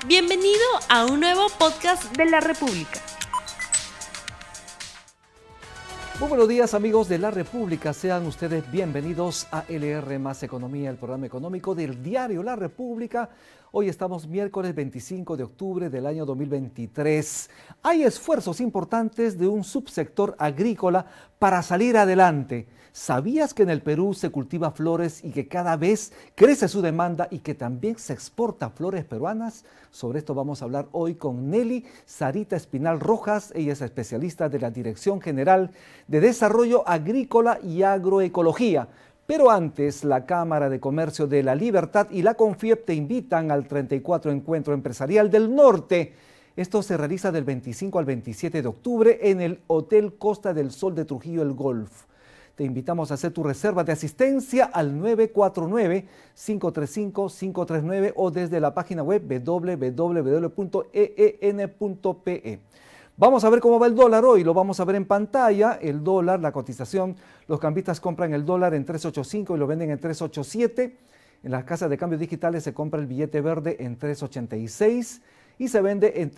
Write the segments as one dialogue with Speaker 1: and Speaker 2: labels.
Speaker 1: Bienvenido a un nuevo podcast de la República.
Speaker 2: Muy buenos días, amigos de la República, sean ustedes bienvenidos a LR Más Economía, el programa económico del diario La República. Hoy estamos miércoles 25 de octubre del año 2023. Hay esfuerzos importantes de un subsector agrícola para salir adelante. ¿Sabías que en el Perú se cultiva flores y que cada vez crece su demanda y que también se exporta flores peruanas? Sobre esto vamos a hablar hoy con Nelly Sarita Espinal Rojas. Ella es especialista de la Dirección General de Desarrollo Agrícola y Agroecología. Pero antes, la Cámara de Comercio de la Libertad y la CONFIEP te invitan al 34 Encuentro Empresarial del Norte. Esto se realiza del 25 al 27 de octubre en el Hotel Costa del Sol de Trujillo, El Golf. Te invitamos a hacer tu reserva de asistencia al 949-535-539 o desde la página web www.een.pe. Vamos a ver cómo va el dólar hoy, lo vamos a ver en pantalla. El dólar, la cotización, los cambistas compran el dólar en 3.85 y lo venden en 3.87. En las casas de cambios digitales se compra el billete verde en 3.86 y se vende en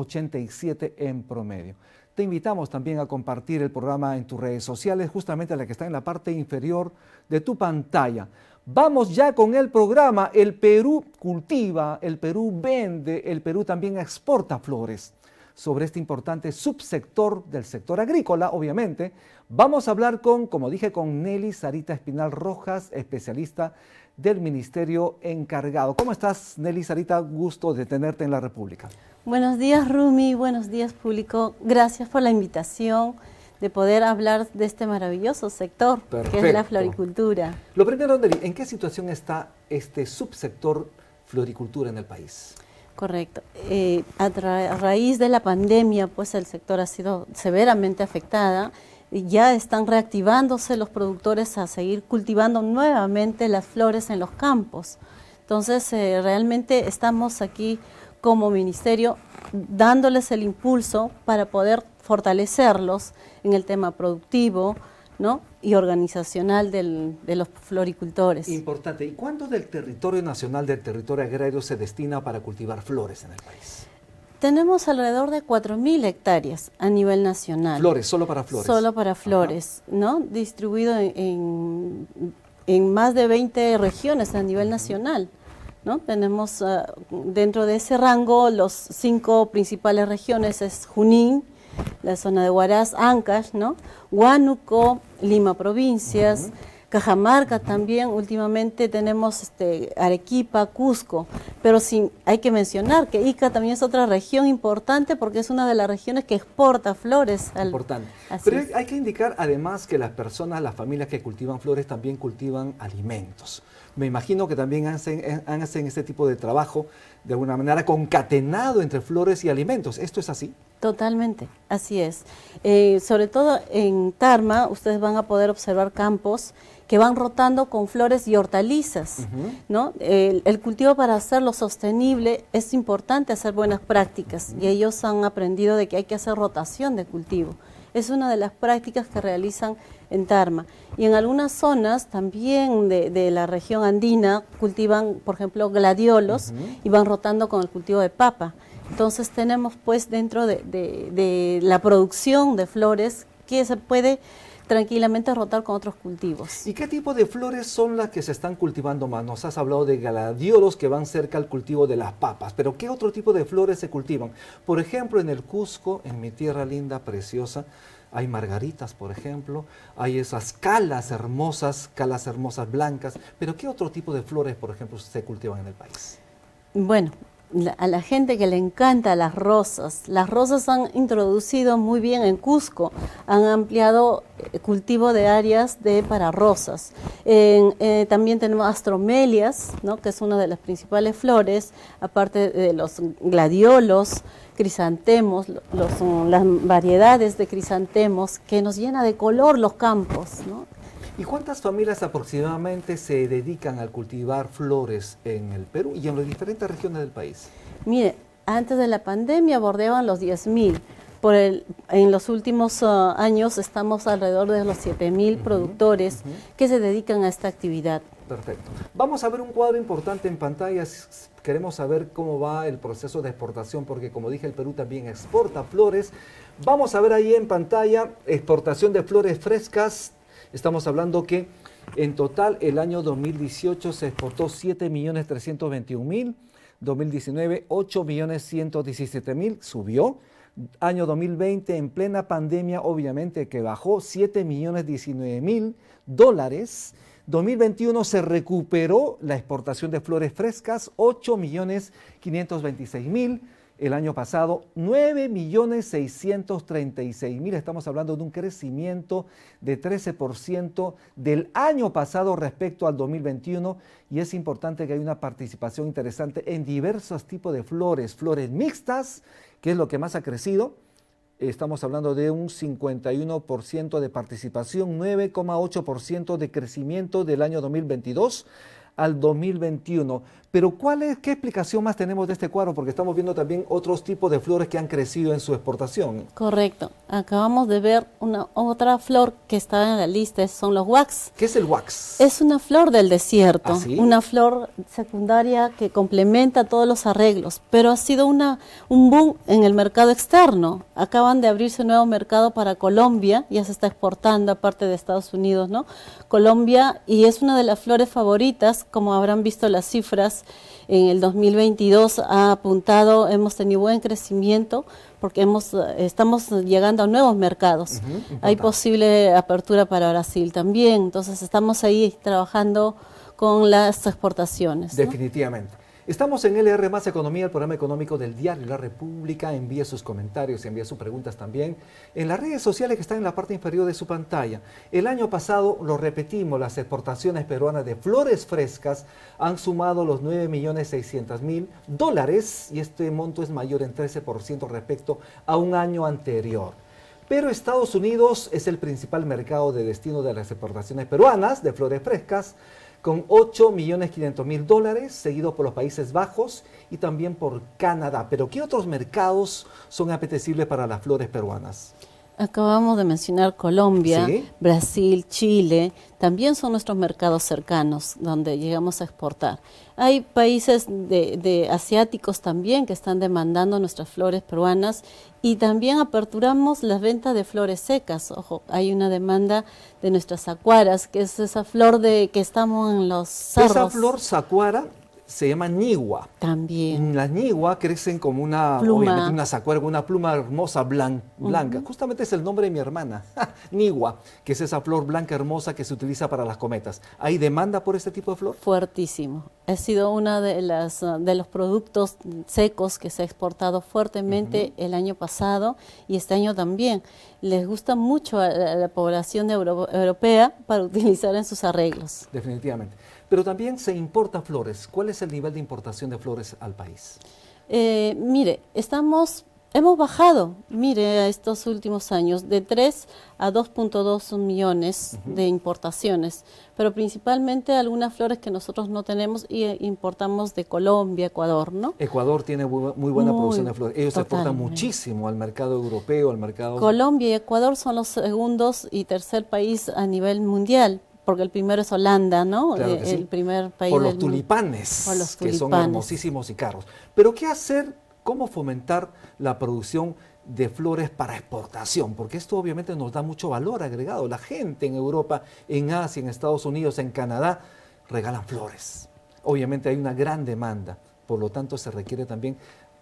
Speaker 2: 3.87 en promedio. Te invitamos también a compartir el programa en tus redes sociales, justamente la que está en la parte inferior de tu pantalla. Vamos ya con el programa. El Perú cultiva, el Perú vende, el Perú también exporta flores. Sobre este importante subsector del sector agrícola, obviamente, vamos a hablar como dije, con Nelly Sarita Espinal Rojas, especialista del ministerio encargado. ¿Cómo estás, Nelly Sarita? Gusto de tenerte en la República.
Speaker 3: Buenos días, Rumi, buenos días, público. Gracias por la invitación de poder hablar de este maravilloso sector,
Speaker 2: Perfecto.
Speaker 3: Que es la floricultura.
Speaker 2: Lo primero, Nelly, ¿en qué situación está este subsector floricultura en el país?
Speaker 3: Correcto. A raíz de la pandemia, pues el sector ha sido severamente afectada. Ya están reactivándose los productores a seguir cultivando nuevamente las flores en los campos. Entonces, realmente estamos aquí como ministerio dándoles el impulso para poder fortalecerlos en el tema productivo, ¿no?, y organizacional de los floricultores.
Speaker 2: Importante. ¿Y cuánto del territorio nacional, del territorio agrario, se destina para cultivar flores en el país?
Speaker 3: Tenemos alrededor de 4.000 hectáreas a nivel nacional.
Speaker 2: Flores, solo para flores.
Speaker 3: Solo para flores, ¿no? Distribuido en más de 20 regiones a nivel nacional, ¿no? Tenemos dentro de ese rango los 5 principales regiones, es Junín, la zona de Huaraz, Ancash, ¿no?, Huánuco, Lima provincias, Cajamarca también. Últimamente tenemos Arequipa, Cusco, pero hay que mencionar que Ica también es otra región importante porque es una de las regiones que exporta flores.
Speaker 2: Importante. Pero hay que indicar además que las personas, las familias que cultivan flores también cultivan alimentos. Me imagino que también hacen este tipo de trabajo de alguna manera concatenado entre flores y alimentos. ¿Esto es así?
Speaker 3: Totalmente, así es. Sobre todo en Tarma, ustedes van a poder observar campos que van rotando con flores y hortalizas, ¿no? El cultivo, para hacerlo sostenible, es importante hacer buenas prácticas y ellos han aprendido de que hay que hacer rotación de cultivo. Es una de las prácticas que realizan en Tarma. Y en algunas zonas también de la región andina cultivan, por ejemplo, gladiolos y van rotando con el cultivo de papa. Entonces tenemos pues dentro de la producción de flores que se puede tranquilamente rotar con otros cultivos.
Speaker 2: ¿Y qué tipo de flores son las que se están cultivando más? Nos has hablado de gladiolos que van cerca al cultivo de las papas, pero ¿qué otro tipo de flores se cultivan? Por ejemplo, en el Cusco, en mi tierra linda, preciosa, hay margaritas, por ejemplo, hay esas calas hermosas blancas, pero ¿qué otro tipo de flores, por ejemplo, se cultivan en el país?
Speaker 3: Bueno, a la gente que le encanta las rosas han introducido muy bien en Cusco, han ampliado cultivo de áreas para rosas. También tenemos astromelias, ¿no?, que es una de las principales flores, aparte de los gladiolos, crisantemos, las variedades de crisantemos que nos llena de color los campos, ¿no?
Speaker 2: ¿Y cuántas familias aproximadamente se dedican a cultivar flores en el Perú y en las diferentes regiones del país?
Speaker 3: Mire, antes de la pandemia bordeaban los 10.000. En los últimos años estamos alrededor de los 7.000 productores que se dedican a esta actividad.
Speaker 2: Perfecto. Vamos a ver un cuadro importante en pantalla, queremos saber cómo va el proceso de exportación, porque como dije, el Perú también exporta flores. Vamos a ver ahí en pantalla, exportación de flores frescas. Estamos hablando que en total el año 2018 se exportó 7.321.000, 2019 8.117.000, subió. Año 2020 en plena pandemia, obviamente que bajó, $7.019.000. 2021 se recuperó la exportación de flores frescas, 8.526.000. El año pasado, 9.636.000. Estamos hablando de un crecimiento de 13% del año pasado respecto al 2021. Y es importante que haya una participación interesante en diversos tipos de flores. Flores mixtas, que es lo que más ha crecido. Estamos hablando de un 51% de participación, 9,8% de crecimiento del año 2022 al 2021. Pero ¿qué explicación más tenemos de este cuadro? Porque estamos viendo también otros tipos de flores que han crecido en su exportación.
Speaker 3: Correcto. Acabamos de ver otra flor que está en la lista, son los wax.
Speaker 2: ¿Qué es el wax?
Speaker 3: Es una flor del desierto,
Speaker 2: ¿Ah, sí?
Speaker 3: Una flor secundaria que complementa todos los arreglos, pero ha sido un boom en el mercado externo. Acaban de abrirse un nuevo mercado para Colombia, ya se está exportando aparte de Estados Unidos, ¿no? Colombia, y es una de las flores favoritas, como habrán visto las cifras. En el 2022 ha apuntado, hemos tenido buen crecimiento porque estamos llegando a nuevos mercados. Hay posible apertura para Brasil también, entonces estamos ahí trabajando con las exportaciones, ¿no?
Speaker 2: Definitivamente. Estamos en LR Más Economía, el programa económico del diario La República. Envíe sus comentarios, envíe sus preguntas también en las redes sociales que están en la parte inferior de su pantalla. El año pasado, lo repetimos, las exportaciones peruanas de flores frescas han sumado los $9.600.000 y este monto es mayor en 13% respecto a un año anterior. Pero Estados Unidos es el principal mercado de destino de las exportaciones peruanas de flores frescas, con $8.500.000, seguido por los Países Bajos y también por Canadá. Pero ¿qué otros mercados son apetecibles para las flores peruanas?
Speaker 3: Acabamos de mencionar Colombia,
Speaker 2: ¿Sí?
Speaker 3: Brasil, Chile, también son nuestros mercados cercanos donde llegamos a exportar. Hay países de asiáticos también que están demandando nuestras flores peruanas y también aperturamos las ventas de flores secas. Ojo, hay una demanda de nuestras sacuaras, que es esa flor que estamos en los cerros.
Speaker 2: Esa flor sacuara se llama ñigua.
Speaker 3: También.
Speaker 2: Las ñiguas crecen como obviamente una sacuara, una pluma hermosa blanca. Justamente es el nombre de mi hermana, ñigua, que es esa flor blanca hermosa que se utiliza para las cometas. ¿Hay demanda por este tipo de flor?
Speaker 3: Fuertísimo. Ha sido uno de los productos secos que se ha exportado fuertemente el año pasado y este año también. Les gusta mucho a la población europea para utilizar en sus arreglos.
Speaker 2: Definitivamente. Pero también se importa flores. ¿Cuál es el nivel de importación de flores al país?
Speaker 3: Mire, hemos bajado, estos últimos años, de 3 a 2.2 millones de importaciones, pero principalmente algunas flores que nosotros no tenemos y importamos de Colombia, Ecuador, ¿no?
Speaker 2: Ecuador tiene muy buena producción de flores. Ellos exportan muchísimo al mercado europeo, al mercado...
Speaker 3: Colombia y Ecuador son los segundos y tercer país a nivel mundial. Porque el primero es Holanda, ¿no?
Speaker 2: Claro que sí.
Speaker 3: El primer país
Speaker 2: por
Speaker 3: del
Speaker 2: los tulipanes,
Speaker 3: por los
Speaker 2: que son
Speaker 3: tulipanes.
Speaker 2: hermosísimos y caros. Pero ¿qué hacer? ¿Cómo fomentar la producción de flores para exportación? Porque esto obviamente nos da mucho valor agregado. La gente en Europa, en Asia, en Estados Unidos, en Canadá, regalan flores. Obviamente hay una gran demanda. Por lo tanto, se requiere también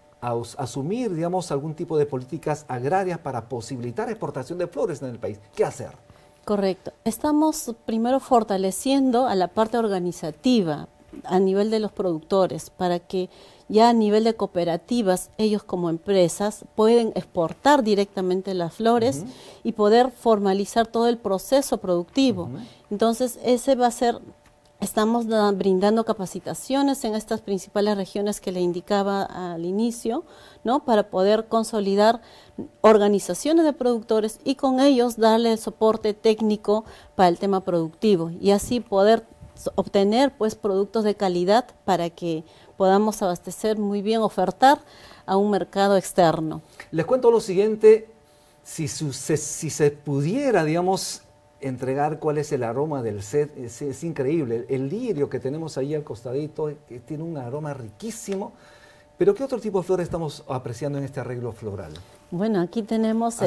Speaker 2: asumir, digamos, algún tipo de políticas agrarias para posibilitar exportación de flores en el país. ¿Qué hacer?
Speaker 3: Correcto. Estamos primero fortaleciendo a la parte organizativa a nivel de los productores para que ya a nivel de cooperativas, ellos como empresas pueden exportar directamente las flores y poder formalizar todo el proceso productivo. Entonces, ese va a ser... Estamos brindando capacitaciones en estas principales regiones que le indicaba al inicio, ¿no? Para poder consolidar organizaciones de productores y con ellos darle el soporte técnico para el tema productivo y así poder obtener pues productos de calidad para que podamos abastecer muy bien, ofertar a un mercado externo.
Speaker 2: Les cuento lo siguiente, si se pudiera, digamos, entregar cuál es el aroma del set, es increíble. El lirio que tenemos ahí al costadito, que tiene un aroma riquísimo. Pero ¿qué otro tipo de flores estamos apreciando en este arreglo floral?
Speaker 3: Bueno, aquí tenemos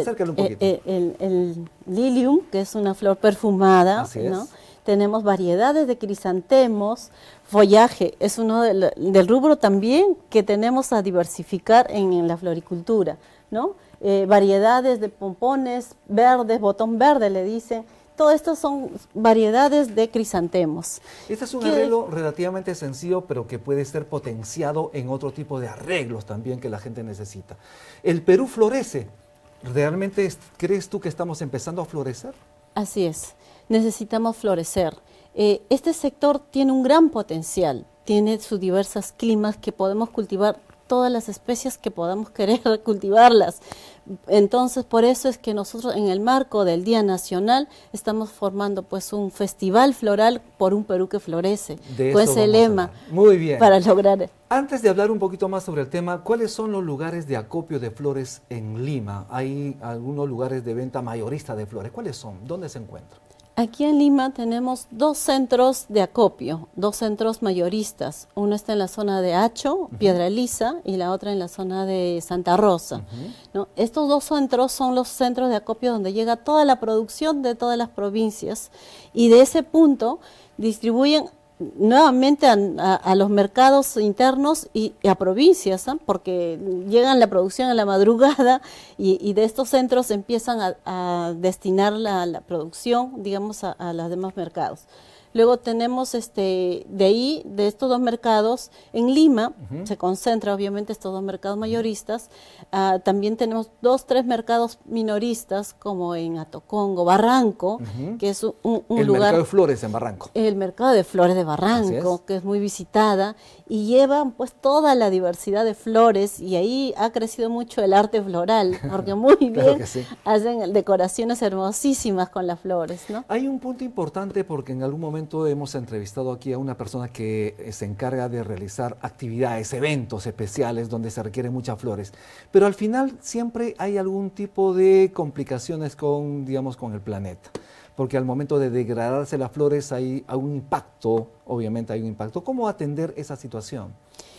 Speaker 2: el
Speaker 3: lilium, que es una flor perfumada,
Speaker 2: Así es.
Speaker 3: ¿no? Tenemos variedades de crisantemos, follaje, es uno del rubro también que tenemos a diversificar en la floricultura, ¿no? Variedades de pompones verdes, botón verde le dicen. Todo esto son variedades de crisantemos.
Speaker 2: Este es un arreglo relativamente sencillo, pero que puede ser potenciado en otro tipo de arreglos también que la gente necesita. ¿El Perú florece? ¿Realmente crees tú que estamos empezando a florecer?
Speaker 3: Así es, necesitamos florecer. Este sector tiene un gran potencial, tiene sus diversos climas que podemos cultivar todas las especies que podamos querer cultivarlas. Entonces, por eso es que nosotros en el marco del Día Nacional estamos formando pues un festival floral por un Perú que florece. Pues el lema.
Speaker 2: Muy bien.
Speaker 3: Para lograr.
Speaker 2: Antes de hablar un poquito más sobre el tema, ¿cuáles son los lugares de acopio de flores en Lima? Hay algunos lugares de venta mayorista de flores. ¿Cuáles son? ¿Dónde se encuentran?
Speaker 3: Aquí en Lima tenemos 2 centros de acopio, 2 centros mayoristas. Uno está en la zona de Hacho, Piedra Lisa, y la otra en la zona de Santa Rosa, ¿no? Estos 2 centros son los centros de acopio donde llega toda la producción de todas las provincias y de ese punto distribuyen nuevamente a los mercados internos y a provincias, ¿eh? Porque llegan la producción a la madrugada y de estos centros empiezan a destinar la producción, digamos, a los demás mercados. Luego tenemos de estos 2 mercados, en Lima se concentra obviamente estos 2 mercados mayoristas. También tenemos 2, 3 mercados minoristas como en Atocongo, Barranco, que es un lugar...
Speaker 2: El mercado de flores en Barranco.
Speaker 3: El mercado de flores de Barranco, que es muy visitada y llevan pues toda la diversidad de flores y ahí ha crecido mucho el arte floral porque muy bien hacen decoraciones hermosísimas con las flores, ¿no?
Speaker 2: Hay un punto importante porque en algún momento hemos entrevistado aquí a una persona que se encarga de realizar actividades, eventos especiales donde se requieren muchas flores, pero al final siempre hay algún tipo de complicaciones con, digamos, con el planeta, porque al momento de degradarse las flores hay un impacto, obviamente hay un impacto. ¿Cómo atender esa situación?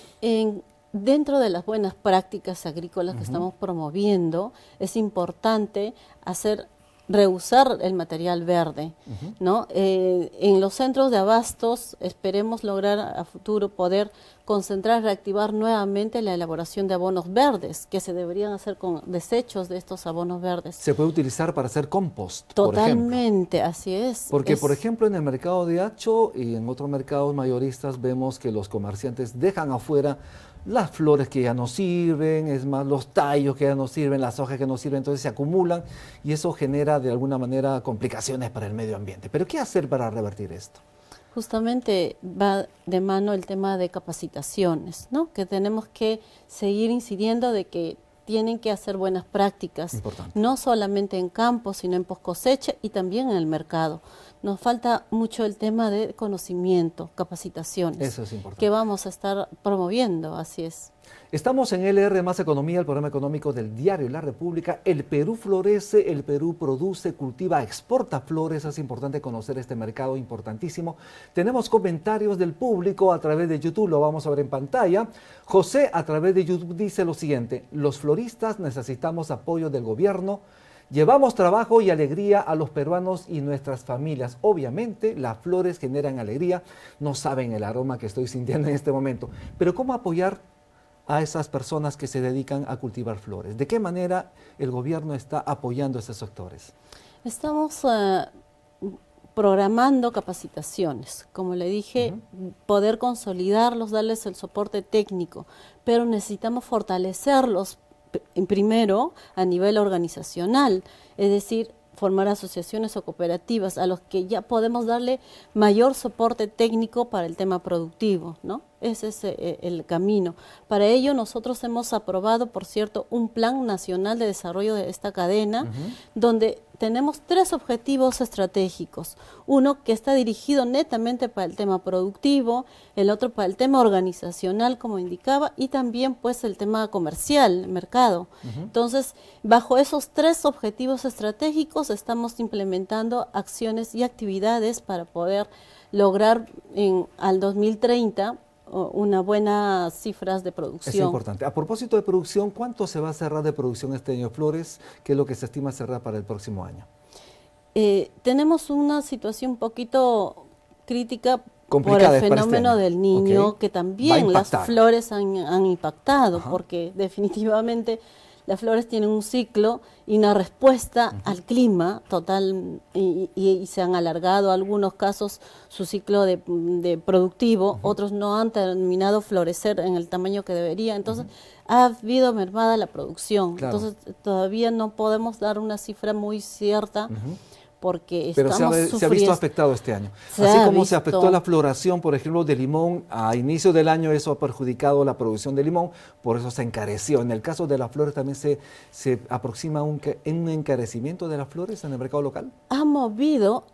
Speaker 3: Dentro de las buenas prácticas agrícolas que estamos promoviendo, es importante reusar el material verde, ¿no? En los centros de abastos esperemos lograr a futuro poder concentrar, reactivar nuevamente la elaboración de abonos verdes, que se deberían hacer con desechos de estos abonos verdes.
Speaker 2: Se puede utilizar para hacer compost,
Speaker 3: Totalmente, así es.
Speaker 2: Porque, por ejemplo, en el mercado de Hacho y en otros mercados mayoristas vemos que los comerciantes dejan afuera las flores que ya no sirven, es más, los tallos que ya no sirven, las hojas que no sirven, entonces se acumulan y eso genera de alguna manera complicaciones para el medio ambiente. ¿Pero qué hacer para revertir esto?
Speaker 3: Justamente va de mano el tema de capacitaciones, ¿no? Que tenemos que seguir incidiendo de que tienen que hacer buenas prácticas, no solamente en campo, sino en post cosecha y también en el mercado. Nos falta mucho el tema de conocimiento, capacitaciones.
Speaker 2: Eso es importante.
Speaker 3: Que vamos a estar promoviendo, así es.
Speaker 2: Estamos en LR Más Economía, el programa económico del diario La República. El Perú florece, el Perú produce, cultiva, exporta flores. Es importante conocer este mercado importantísimo. Tenemos comentarios del público a través de YouTube, lo vamos a ver en pantalla. José a través de YouTube dice lo siguiente: los floristas necesitamos apoyo del gobierno. Llevamos trabajo y alegría a los peruanos y nuestras familias. Obviamente, las flores generan alegría. No saben el aroma que estoy sintiendo en este momento. Pero ¿cómo apoyar a esas personas que se dedican a cultivar flores? ¿De qué manera el gobierno está apoyando a esos sectores?
Speaker 3: Estamos programando capacitaciones. Como le dije, poder consolidarlos, darles el soporte técnico, pero necesitamos fortalecerlos primero a nivel organizacional, es decir, formar asociaciones o cooperativas a los que ya podemos darle mayor soporte técnico para el tema productivo, ¿no? Ese es el camino. Para ello nosotros hemos aprobado, por cierto, un plan nacional de desarrollo de esta cadena, donde tenemos 3 objetivos estratégicos. Uno que está dirigido netamente para el tema productivo, el otro para el tema organizacional, como indicaba, y también pues el tema comercial, mercado. Entonces, bajo esos 3 objetivos estratégicos estamos implementando acciones y actividades para poder lograr al 2030 una buena cifras de producción.
Speaker 2: Es importante. A propósito de producción, ¿cuánto se va a cerrar de producción este año de flores? ¿Qué es lo que se estima cerrar para el próximo año?
Speaker 3: Tenemos una situación un poquito crítica
Speaker 2: complicada
Speaker 3: por el fenómeno del Niño, que también las flores han impactado, porque definitivamente las flores tienen un ciclo y una respuesta al clima total y se han alargado algunos casos su ciclo de productivo, otros no han terminado florecer en el tamaño que debería, entonces ha habido mermada la producción, entonces todavía no podemos dar una cifra muy cierta. Porque
Speaker 2: pero se ha visto afectado este año. Así como se afectó la floración, por ejemplo, de limón, a inicio del año eso ha perjudicado la producción de limón, por eso se encareció. En el caso de las flores también se aproxima un encarecimiento de las flores en el mercado local.
Speaker 3: Ha movido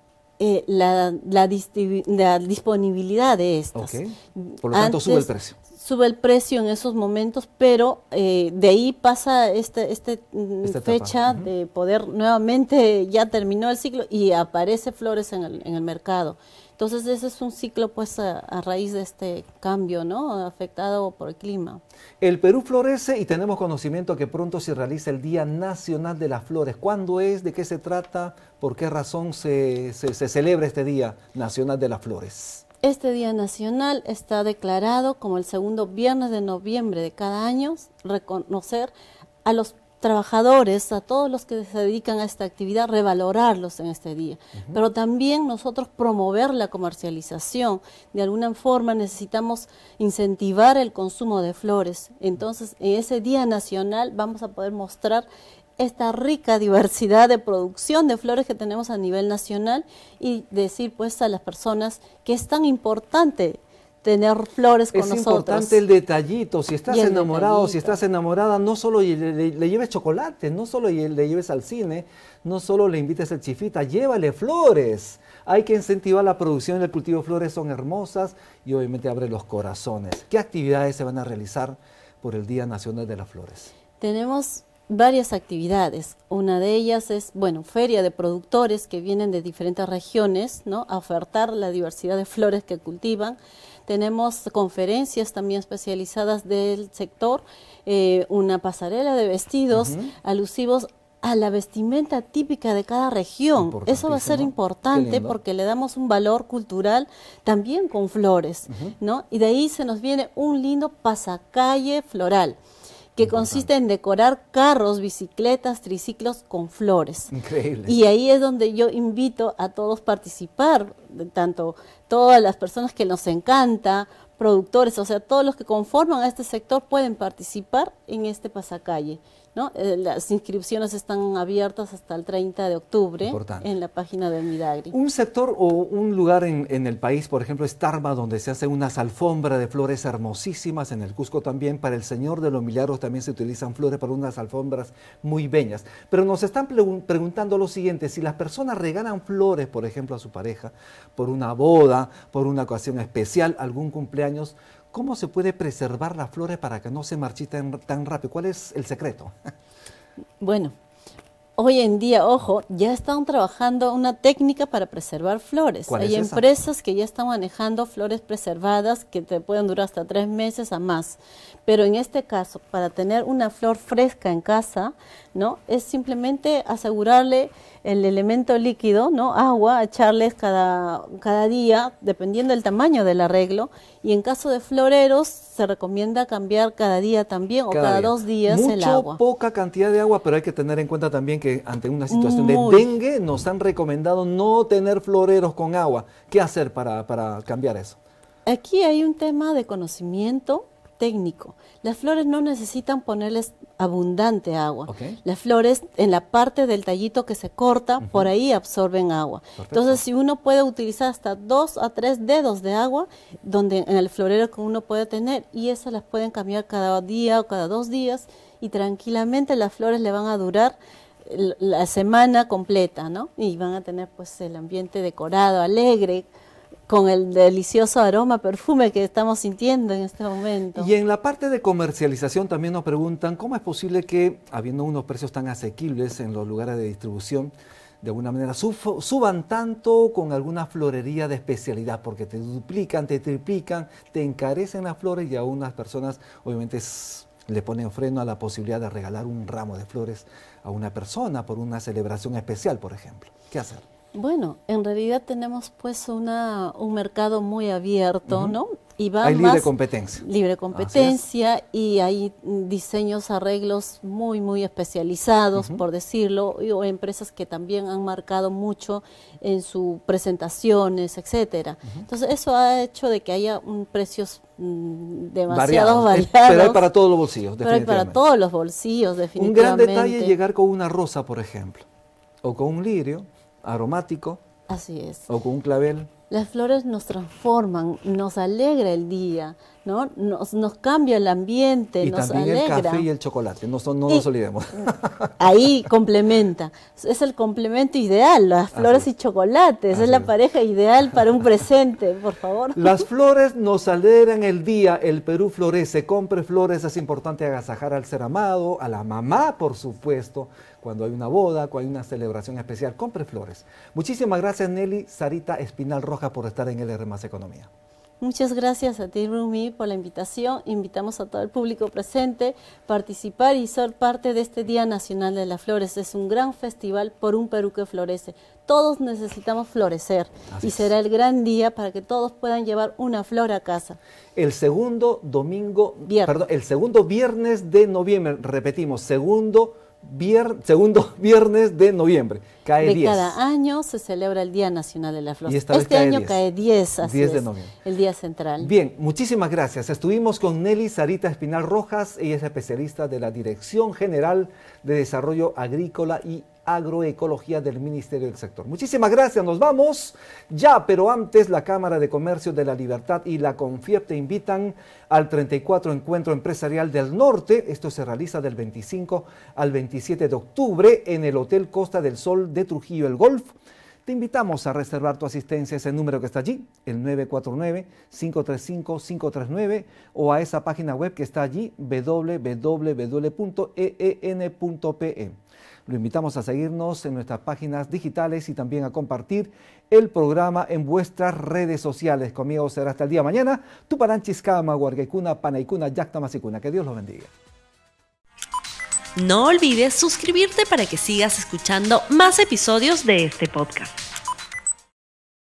Speaker 3: la disponibilidad de estas.
Speaker 2: Por lo tanto sube el precio.
Speaker 3: Sube el precio en esos momentos, pero de ahí pasa esta fecha de poder nuevamente, ya terminó el ciclo y aparece flores en el mercado. Entonces ese es un ciclo pues a raíz de este cambio, ¿no? Afectado por el clima.
Speaker 2: El Perú florece y tenemos conocimiento que pronto se realiza el Día Nacional de las Flores. ¿Cuándo es? ¿De qué se trata? ¿Por qué razón se celebra este Día Nacional de las Flores?
Speaker 3: Este Día Nacional está declarado como el segundo viernes de noviembre de cada año, reconocer a los trabajadores, a todos los que se dedican a esta actividad, revalorarlos en este día. Pero también nosotros promover la comercialización. De alguna forma necesitamos incentivar el consumo de flores. Entonces, en ese Día Nacional vamos a poder mostrar esta rica diversidad de producción de flores que tenemos a nivel nacional y decir pues a las personas que es tan importante tener flores con nosotros.
Speaker 2: Es importante el detallito, si estás enamorado, si estás enamorada, no solo le lleves chocolate, no solo le lleves al cine, no solo le invites al chifita, llévale flores. Hay que incentivar la producción y el cultivo de flores, son hermosas y obviamente abre los corazones. ¿Qué actividades se van a realizar por el Día Nacional de las Flores?
Speaker 3: Tenemos varias actividades. Una de ellas es, feria de productores que vienen de diferentes regiones, ¿no? A ofertar la diversidad de flores que cultivan. Tenemos conferencias también especializadas del sector, una pasarela de vestidos alusivos a la vestimenta típica de cada región. Eso va a ser importante porque le damos un valor cultural también con flores, ¿no? Y de ahí se nos viene un lindo pasacalle floral, que consiste en decorar carros, bicicletas, triciclos con flores.
Speaker 2: Increíble.
Speaker 3: Y ahí es donde yo invito a todos a participar, tanto todas las personas que nos encanta, productores, o sea, todos los que conforman a este sector pueden participar en este pasacalle, ¿no? Las inscripciones están abiertas hasta el 30 de octubre en la página del Midagri.
Speaker 2: Un sector o un lugar en el país, por ejemplo, es Tarma, donde se hacen unas alfombras de flores hermosísimas. En el Cusco también, para el Señor de los Milagros también se utilizan flores para unas alfombras muy bellas. Pero nos están preguntando lo siguiente: si las personas regalan flores, por ejemplo, a su pareja, por una boda, por una ocasión especial, algún cumpleaños, ¿cómo se puede preservar las flores para que no se marchiten tan rápido? ¿Cuál es el secreto?
Speaker 3: Bueno, hoy en día, ojo, ya están trabajando una técnica para preservar flores. Hay empresas que ya están manejando flores preservadas que te pueden durar hasta 3 meses a más. Pero en este caso, para tener una flor fresca en casa, ¿no? Es simplemente asegurarle el elemento líquido, ¿no? Agua, echarles cada día, dependiendo del tamaño del arreglo. Y en caso de floreros, se recomienda cambiar cada día también o cada 2 días el agua.
Speaker 2: Poca cantidad de agua, pero hay que tener en cuenta también que ante una situación de dengue nos han recomendado no tener floreros con agua. ¿Qué hacer para cambiar eso?
Speaker 3: Aquí hay un tema de conocimiento técnico. Las flores no necesitan ponerles abundante agua. Las flores en la parte del tallito que se corta, por ahí absorben agua. Entonces, si uno puede utilizar hasta 2 a 3 dedos de agua, donde en el florero que uno puede tener, y esas las pueden cambiar cada día o cada 2 días, y tranquilamente las flores le van a durar la semana completa, ¿no? Y van a tener pues el ambiente decorado, alegre, con el delicioso aroma, perfume que estamos sintiendo en este momento.
Speaker 2: Y en la parte de comercialización también nos preguntan cómo es posible que, habiendo unos precios tan asequibles en los lugares de distribución, de alguna manera suban tanto con alguna florería de especialidad, porque te duplican, te triplican, te encarecen las flores y a unas personas obviamente le ponen freno a la posibilidad de regalar un ramo de flores a una persona por una celebración especial, por ejemplo. ¿Qué hacer?
Speaker 3: Bueno, en realidad tenemos pues un mercado muy abierto, ¿no? Y va
Speaker 2: hay
Speaker 3: más
Speaker 2: libre competencia.
Speaker 3: Libre competencia y hay diseños, arreglos muy especializados, por decirlo, o empresas que también han marcado mucho en sus presentaciones, etcétera. Entonces eso ha hecho de que haya precios demasiado variados.
Speaker 2: Pero hay para todos los bolsillos, definitivamente.
Speaker 3: Pero hay para todos los bolsillos, definitivamente.
Speaker 2: Un gran detalle es llegar con una rosa, por ejemplo, o con un lirio aromático.
Speaker 3: Así es.
Speaker 2: O con un clavel.
Speaker 3: Las flores nos transforman, nos alegra el día, ¿no? Nos cambia el ambiente,
Speaker 2: y
Speaker 3: nos
Speaker 2: también
Speaker 3: alegra.
Speaker 2: el café y el chocolate, no nos olvidemos.
Speaker 3: Ahí complementa, es el complemento ideal, las flores y chocolates, es la pareja ideal para un presente, por favor.
Speaker 2: Las flores nos alegran el día, el Perú florece, compre flores, es importante agasajar al ser amado, a la mamá, por supuesto, cuando hay una boda, cuando hay una celebración especial, compre flores. Muchísimas gracias, Nelly Sarita Espinal Rojas, por estar en LR Más Economía.
Speaker 3: Muchas gracias a ti, Rumi, por la invitación. Invitamos a todo el público presente a participar y ser parte de este Día Nacional de las Flores. Es un gran festival por un Perú que florece. Todos necesitamos florecer y será el gran día para que todos puedan llevar una flor a casa.
Speaker 2: El segundo viernes de noviembre, repetimos, segundo viernes de noviembre, cae 10.
Speaker 3: De cada año se celebra el Día Nacional de la Flor.
Speaker 2: Y este
Speaker 3: año cae 10, así
Speaker 2: 10 de
Speaker 3: es,
Speaker 2: noviembre.
Speaker 3: el día central.
Speaker 2: Bien, muchísimas gracias. Estuvimos con Nelly Sarita Espinal Rojas, ella es especialista de la Dirección General de Desarrollo Agrícola y Agroecología del Ministerio del Sector. Muchísimas gracias, nos vamos ya, pero antes la Cámara de Comercio de la Libertad y la CONFIEP te invitan al 34 Encuentro Empresarial del Norte. Esto se realiza del 25 al 27 de octubre en el Hotel Costa del Sol de Trujillo, el Golf. Te invitamos a reservar tu asistencia a ese número que está allí, el 949-535-539, o a esa página web que está allí, www.een.pe. Lo invitamos a seguirnos en nuestras páginas digitales y también a compartir el programa en vuestras redes sociales. Conmigo será hasta el día de mañana. Tuparanchiskama, Huargaicuna, Panaicuna, Yactamasicuna. Que Dios los bendiga.
Speaker 1: No olvides suscribirte para que sigas escuchando más episodios de este podcast.